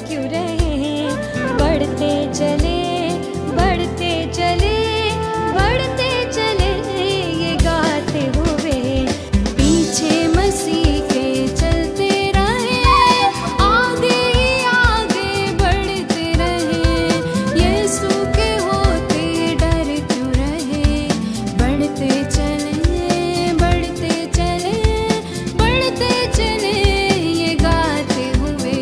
क्यों रहे, बढ़ते चले बढ़ते चले बढ़ते चले ये गाते हुए, पीछे मसीह के चलते रहे, आगे ही आगे बढ़ते रहे, यीशु के होते डर क्यों रहे, बढ़ते चले बढ़ते चले बढ़ते चले ये गाते हुए।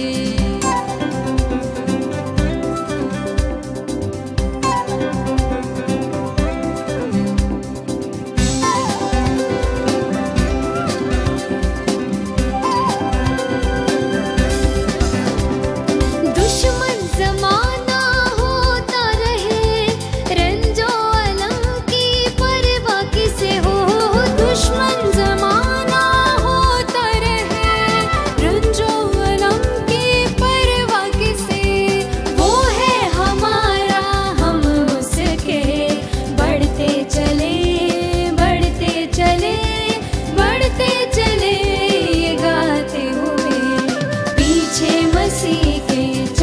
दुश्मन ज़माना होता रहे, रंजो अलम की परवाह किसे हो, दुश्मन ज़माना होता रहे, रंजो अलम की परवाह किसे, वो है हमारा हम उसके, बढ़ते चले बढ़ते चले बढ़ते चले ये गाते हुए, पीछे मसीह के